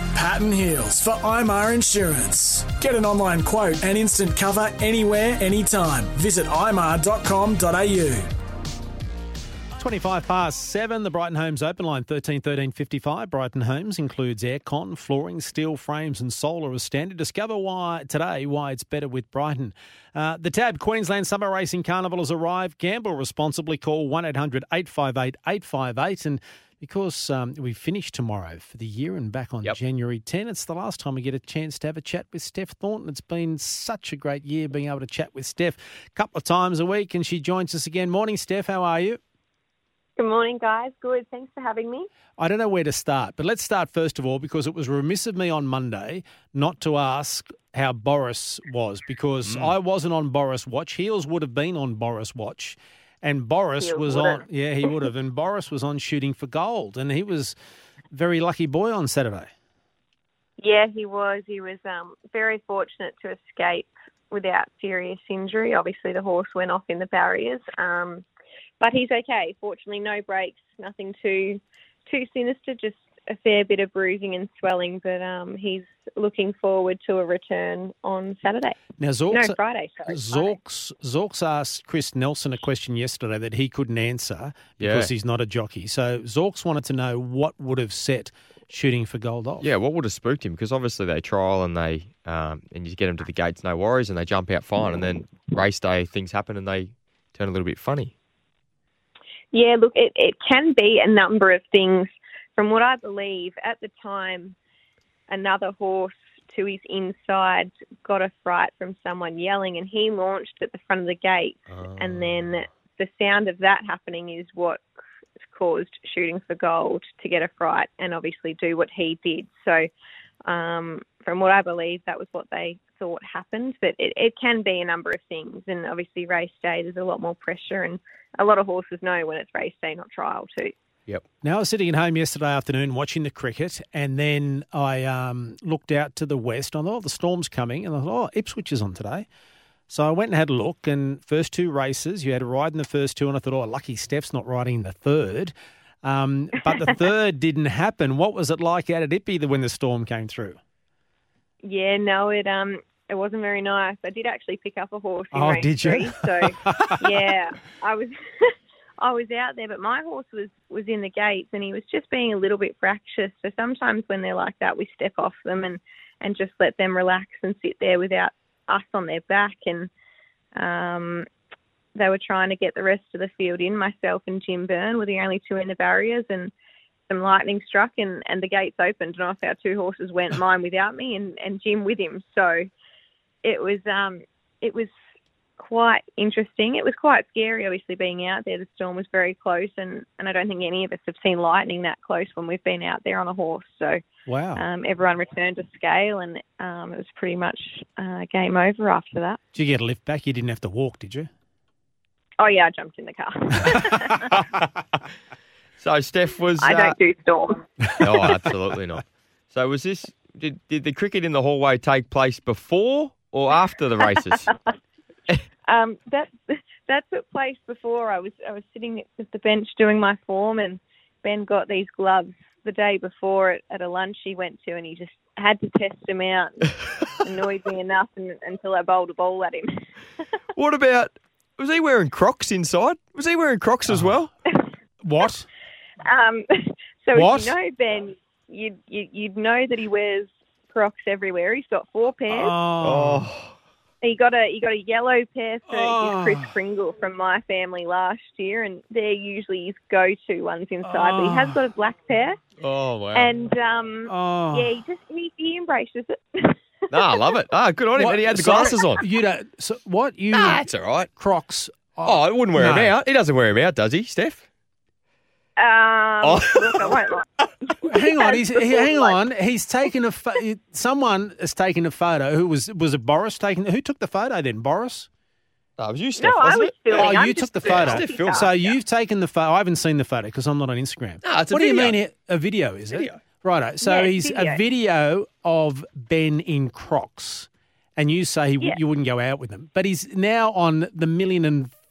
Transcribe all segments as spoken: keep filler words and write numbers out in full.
Patton Heels for I M A R Insurance. Get an online quote and instant cover anywhere, anytime. Visit I M A R dot com dot a u. twenty-five past seven, the Brighton Homes Open Line, thirteen thirteen fifty-five. Brighton Homes includes aircon, flooring, steel frames and solar as standard. Discover why today why it's better with Brighton. Uh, the Tab Queensland Summer Racing Carnival has arrived. Gamble responsibly. Call one eight hundred eight five eight eight five eight. And because um, we finish tomorrow for the year and back on Yep. January tenth, it's the last time we get a chance to have a chat with Steph Thornton. It's been such a great year being able to chat with Steph a couple of times a week, and she joins us again. Morning, Steph. How are you? Good morning, guys. Good. Thanks for having me. I don't know where to start, but let's start first of all because it was remiss of me on Monday not to ask how Boris was because Mm. I wasn't on Boris Watch. Heels would have been on Boris Watch, and Boris Heels was would've. on. Yeah, he would have, and Boris was on Shooting for Gold, and he was a very lucky boy on Saturday. Yeah, he was. He was um, very fortunate to escape without serious injury. Obviously, the horse went off in the barriers, um, but he's okay. Fortunately, no breaks, nothing too too sinister, just a fair bit of bruising and swelling. But um, he's looking forward to a return on Saturday. Now, Zorks, No, Friday. Sorry, Friday. Zorks, Zorks asked Chris Nelson a question yesterday that he couldn't answer because Yeah. he's not a jockey. So Zorks wanted to know what would have set Shooting for Gold off. Yeah, what would have spooked him? Because obviously they trial and they um, and you get them to the gates, no worries, and they jump out fine. And then race day, things happen and they turn a little bit funny. Yeah, look, it, it can be a number of things. From what I believe, at the time, another horse to his inside got a fright from someone yelling, and he launched at the front of the gate. Oh. And then the sound of that happening is what caused Shooting for Gold to get a fright and obviously do what he did. So um, from what I believe, that was what they thought happened. But it, it can be a number of things. And obviously race day, there's a lot more pressure, and a lot of horses know when it's race day, not trial too. Yep. Now, I was sitting at home yesterday afternoon watching the cricket, and then I um, looked out to the west. I thought, oh, the storm's coming, and I thought, oh, Ipswich is on today. So I went and had a look, and first two races, you had a ride in the first two, and I thought, oh, lucky Steph's not riding in the third. Um, but the third didn't happen. What was it like out at Ippy when the storm came through? Yeah, no, it um, it wasn't very nice. I did actually pick up a horse in Oh, race did you? three, so yeah, I was I was out there, but my horse was, was in the gates and he was just being a little bit fractious. So sometimes when they're like that, we step off them and, and just let them relax and sit there without us on their back. And um, they were trying to get the rest of the field in. Myself and Jim Byrne were the only two in the barriers, and some lightning struck and, and the gates opened, and off our two horses went, mine without me and, and Jim with him. So it was um, it was quite interesting. It was quite scary, obviously, being out there. The storm was very close, and, and I don't think any of us have seen lightning that close when we've been out there on a horse. So Wow. um, everyone returned to scale, and um, it was pretty much uh, game over after that. Did you get a lift back? You didn't have to walk, did you? Oh, yeah, I jumped in the car. So Steph was... I uh, don't do storms. No, absolutely not. So was this... Did, did the cricket in the hallway take place before or after the races? Um, that that took place before. I was I was sitting at the bench doing my form, and Ben got these gloves the day before at, at a lunch he went to, and he just had to test them out. And annoyed me enough and, until I bowled a ball at him. What about... Was he wearing Crocs inside? Was he wearing Crocs as well? What? Um, so What? if you know Ben, you'd, you, you'd know that he wears Crocs everywhere. He's got four pairs. Oh. Oh, He got a he got a yellow pair for Oh. his Chris Kringle from my family last year, and they're usually his go-to ones inside. But he has got a black pair, oh wow. and um, Oh. yeah, he just he, he embraces it. No, I love it. Ah, good on him. What? And he had the Sorry? glasses on. You don't. So what? You Nah, that's all right. Crocs? Oh, I wouldn't wear No. him out. He doesn't wear him out, does he, Steph? Um, Oh. Look, I won't lie. Hang on, he's, Before, he, hang like- on. He's taken a. Pho- someone has taken a photo. Who was was it? Boris taking? Who took the photo then? Boris. No, it was you, Steph, No, I wasn't was it? filming. Oh, I'm you just took the a photo. Steph filmed. So multitasker. you've taken the photo. I haven't seen the photo because I'm not on Instagram. No, it's a what do you video. mean it- a video? Is it? Video. Righto. So Yeah, he's video. a video of Ben in Crocs, and you say he, w Yeah. you wouldn't go out with him, but he's now on the million and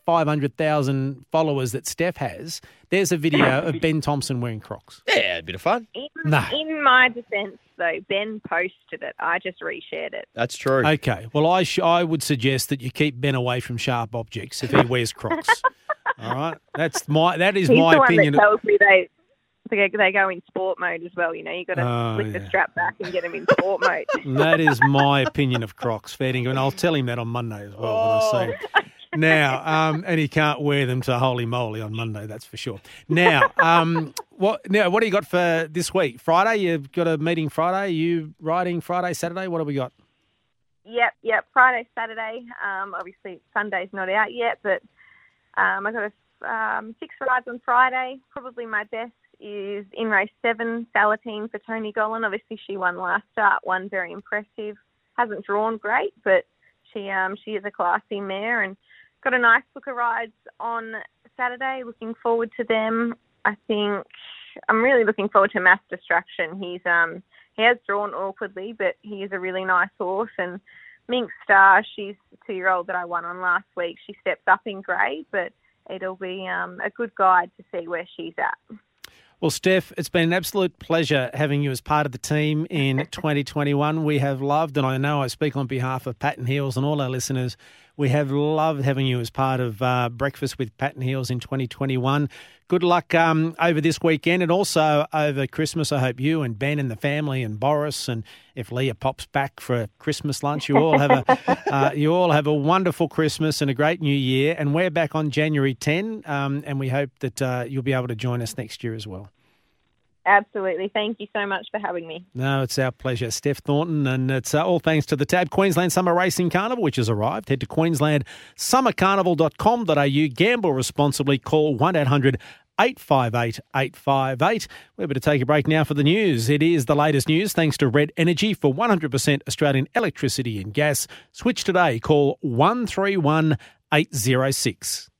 five hundred thousand followers that Steph has, there's a video of Ben Thompson wearing Crocs. Yeah, a bit of fun. In, No. in my defence, though, Ben posted it. I just reshared it. That's true. Okay. Well, I sh- I would suggest that you keep Ben away from sharp objects if he wears Crocs. All right? That's my that is He's my the one opinion. that tells me they they they go in sport mode as well. You know, you got to Oh, flick yeah. the strap back and get them in sport mode. That is my opinion of Crocs, fair dinkum, and I'll tell him that on Monday as well when I see him. Now, um, and he can't wear them to Holy Moly on Monday, that's for sure. Now, um, what now? What do you got for this week? Friday, you've got a meeting Friday. You riding Friday, Saturday? What have we got? Yep, yep. Friday, Saturday. Um, obviously Sunday's not out yet, but um, I got a, um, six rides on Friday. Probably my best is in race seven, Salatine for Tony Gollan. Obviously, she won last start. Won very impressive. Hasn't drawn great, but she um she is a classy mare and got a nice book of rides on Saturday. Looking forward to them. I think I'm really looking forward to Mass Distraction. He's um he has drawn awkwardly, but he is a really nice horse. And Mink Star, she's the two-year-old that I won on last week. She steps up in grade, but it'll be um, a good guide to see where she's at. Well, Steph, it's been an absolute pleasure having you as part of the team in twenty twenty-one. We have loved, and I know I speak on behalf of Pat and Heels and all our listeners, we have loved having you as part of uh, Breakfast with Pat and Heels in twenty twenty-one. Good luck um, over this weekend and also over Christmas. I hope you and Ben and the family and Boris, and if Leah pops back for a Christmas lunch, you all have a uh, you all have a wonderful Christmas and a great New Year. And we're back on January tenth, um, and we hope that uh, you'll be able to join us next year as well. Absolutely. Thank you so much for having me. No, it's our pleasure. Steph Thornton, and it's uh, all thanks to the Tab Queensland Summer Racing Carnival, which has arrived. Head to queensland summer carnival dot com dot a u. Gamble responsibly. Call one eight hundred eight five eight eight five eight. We're going to take a break now for the news. It is the latest news thanks to Red Energy for one hundred percent Australian electricity and gas. Switch today. Call one three one eight zero six.